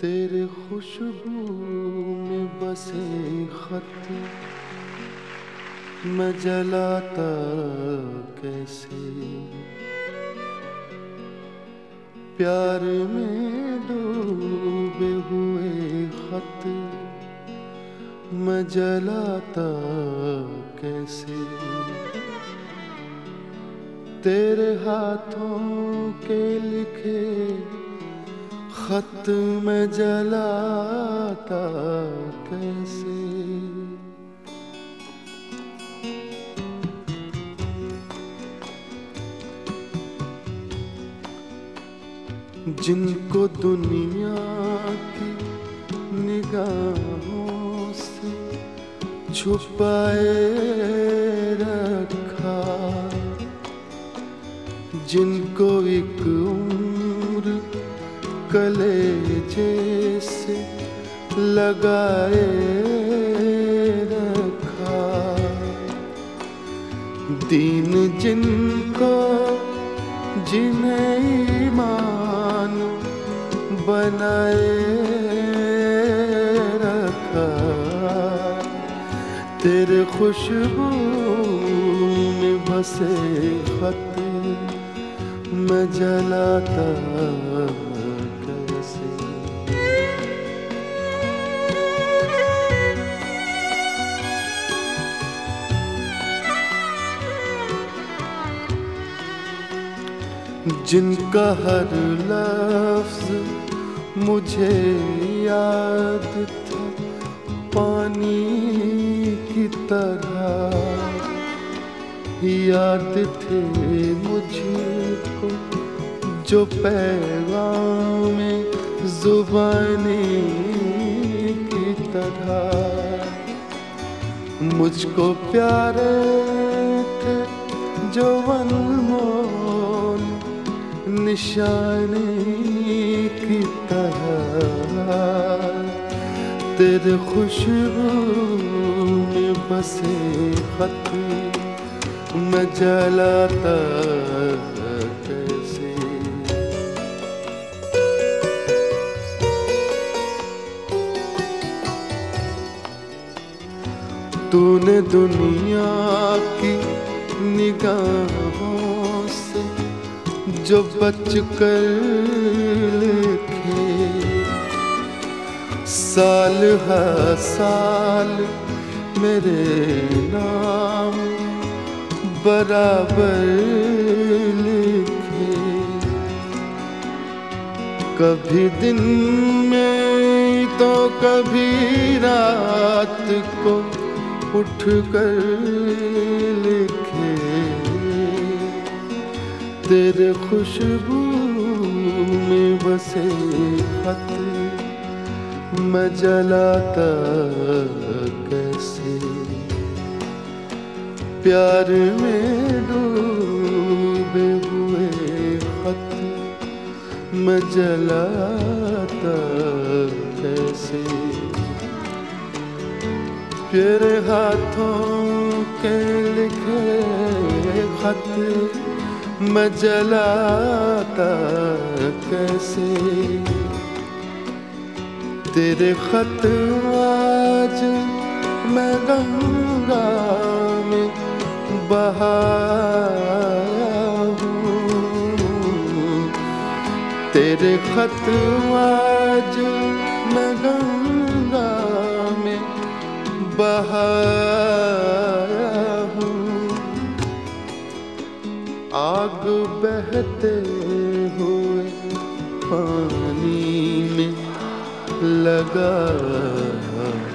तेरे खुशबू में बसे खत मैं जलाता कैसे, प्यार में डूबे हुए खत मैं जलाता कैसे। तेरे हाथों के लिखे खत मैं जलाता कैसे। जिनको दुनिया की निगाहों से छुपाए रखा, जिनको एक उम्र कलेजे से लगाए रखा, दीन जिनको जिन्हें ईमान बनाए रखा, तेरे खुशबू में बसे खत मैं जलाता कैसे। जिनका हर लफ्ज मुझे याद था पानी की तरह, याद थे मुझको जो पैगाम ज़ुबानी की तरह, मुझको प्यारे थे जो अनमोल निशानी की तरह, तेरे खुशबू में बसे खत मैं जलाता कैसे। तूने दुनिया की निगाहों से जो बच कर लिखे, साल हर साल मेरे नाम बराबर लिखे, कभी दिन में तो कभी रात को उठ कर लिखे, तेरे खुशबू में बसे खत मैं जलाता कैसे, प्यार में डूबे हुए खत मैं जलाता कैसे। तेरे हाथों के लिखे खत मैं जलाता कैसे, तेरे खत आज मैं गंगा में बहाया हूँ, तेरे खत आज मैं गंगा में बहाया हूँ, आग बहते हुए पानी में लगा